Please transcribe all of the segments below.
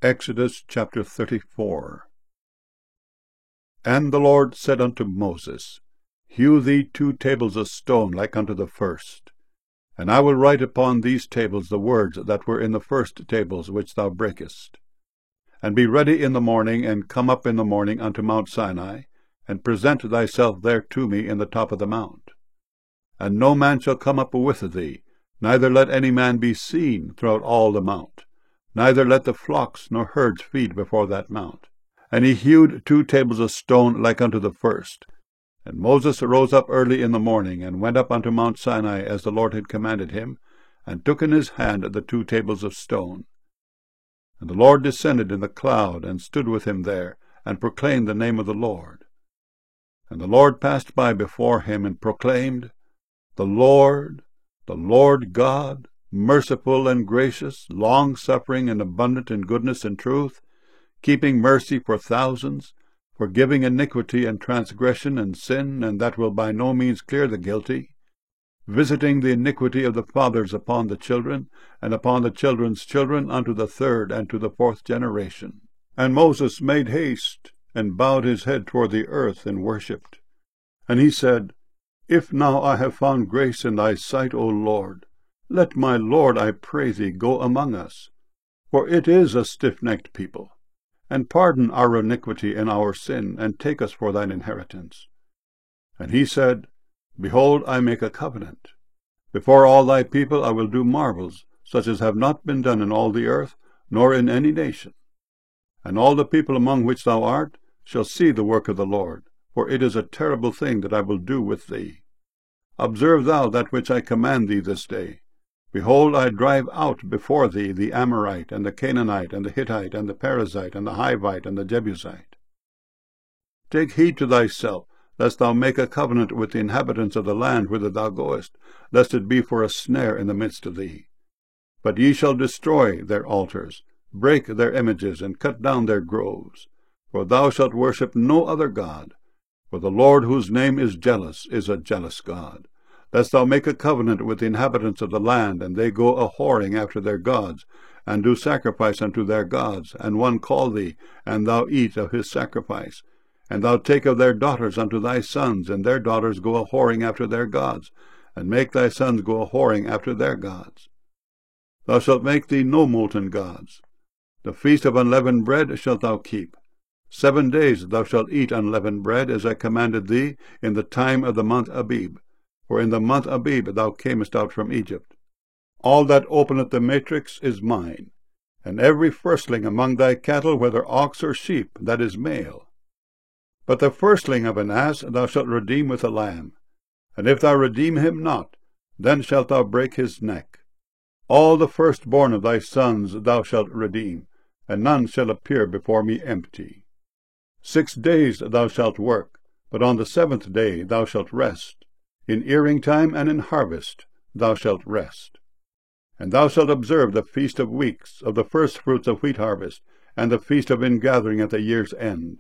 Exodus chapter 34. And the Lord said unto Moses, Hew thee 2 tables of stone like unto the first. And I will write upon these tables the words that were in the first tables which thou breakest. And be ready in the morning, and come up in the morning unto Mount Sinai, and present thyself there to me in the top of the mount. And no man shall come up with thee, neither let any man be seen throughout all the mount. Neither let the flocks nor herds feed before that mount. And he hewed 2 tables of stone like unto the first. And Moses arose up early in the morning, and went up unto Mount Sinai, as the Lord had commanded him, and took in his hand the 2 tables of stone. And the Lord descended in the cloud, and stood with him there, and proclaimed the name of the Lord. And the Lord passed by before him, and proclaimed, the Lord God, merciful and gracious, long-suffering and abundant in goodness and truth, keeping mercy for thousands, forgiving iniquity and transgression and sin, and that will by no means clear the guilty, visiting the iniquity of the fathers upon the children, and upon the children's children unto the 3rd and to the 4th generation. And Moses made haste, and bowed his head toward the earth, and worshipped. And he said, If now I have found grace in thy sight, O Lord, let my Lord, I pray thee, go among us. For it is a stiff-necked people. And pardon our iniquity and our sin, and take us for thine inheritance. And he said, Behold, I make a covenant. Before all thy people I will do marvels, such as have not been done in all the earth, nor in any nation. And all the people among which thou art shall see the work of the Lord, for it is a terrible thing that I will do with thee. Observe thou that which I command thee this day. Behold, I drive out before thee the Amorite, and the Canaanite, and the Hittite, and the Perizzite, and the Hivite, and the Jebusite. Take heed to thyself, lest thou make a covenant with the inhabitants of the land whither thou goest, lest it be for a snare in the midst of thee. But ye shall destroy their altars, break their images, and cut down their groves. For thou shalt worship no other God. For the Lord, whose name is jealous, is a jealous God. Lest thou make a covenant with the inhabitants of the land, and they go a-whoring after their gods, and do sacrifice unto their gods, and one call thee, and thou eat of his sacrifice. And thou take of their daughters unto thy sons, and their daughters go a-whoring after their gods, and make thy sons go a-whoring after their gods. Thou shalt make thee no molten gods. The feast of unleavened bread shalt thou keep. 7 days thou shalt eat unleavened bread, as I commanded thee, in the time of the month Abib. For in the month Abib thou camest out from Egypt. All that openeth the matrix is mine, and every firstling among thy cattle, whether ox or sheep, that is male. But the firstling of an ass thou shalt redeem with a lamb. And if thou redeem him not, then shalt thou break his neck. All the firstborn of thy sons thou shalt redeem, and none shall appear before me empty. 6 days thou shalt work, but on the 7th day thou shalt rest. In earing time and in harvest thou shalt rest. And thou shalt observe the feast of weeks, of the firstfruits of wheat harvest, and the feast of ingathering at the year's end.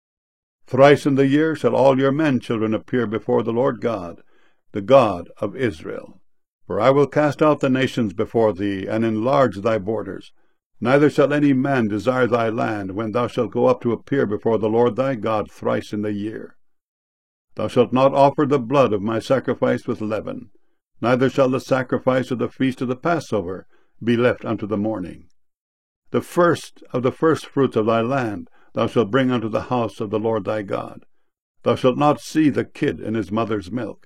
Thrice in the year shall all your men children appear before the Lord God, the God of Israel. For I will cast out the nations before thee, and enlarge thy borders. Neither shall any man desire thy land, when thou shalt go up to appear before the Lord thy God thrice in the year. Thou shalt not offer the blood of my sacrifice with leaven, neither shall the sacrifice of the feast of the Passover be left unto the morning. The first of the firstfruits of thy land thou shalt bring unto the house of the Lord thy God. Thou shalt not see the kid in his mother's milk.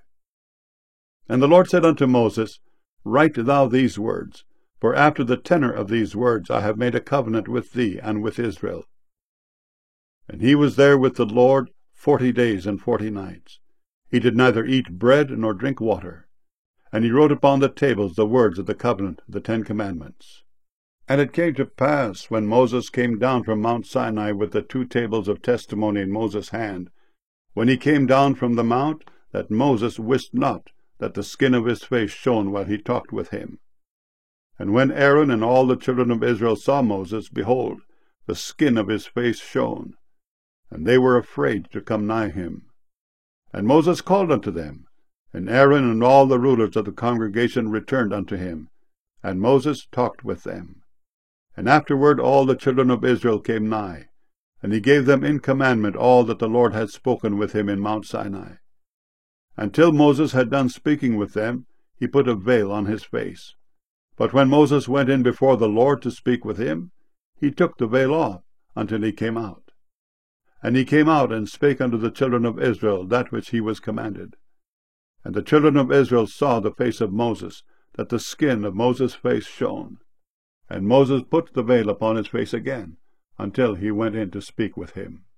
And the Lord said unto Moses, Write thou these words, for after the tenor of these words I have made a covenant with thee and with Israel. And he was there with the Lord 40 days and 40 nights. He did neither eat bread nor drink water. And he wrote upon the tables the words of the covenant, the 10 commandments. And it came to pass, when Moses came down from Mount Sinai with the 2 tables of testimony in Moses' hand, when he came down from the mount, that Moses wist not that the skin of his face shone while he talked with him. And when Aaron and all the children of Israel saw Moses, behold, the skin of his face shone, and they were afraid to come nigh him. And Moses called unto them, and Aaron and all the rulers of the congregation returned unto him, and Moses talked with them. And afterward all the children of Israel came nigh, and he gave them in commandment all that the Lord had spoken with him in Mount Sinai. Until Moses had done speaking with them, he put a veil on his face. But when Moses went in before the Lord to speak with him, he took the veil off until he came out. And he came out and spake unto the children of Israel that which he was commanded. And the children of Israel saw the face of Moses, that the skin of Moses' face shone. And Moses put the veil upon his face again, until he went in to speak with him.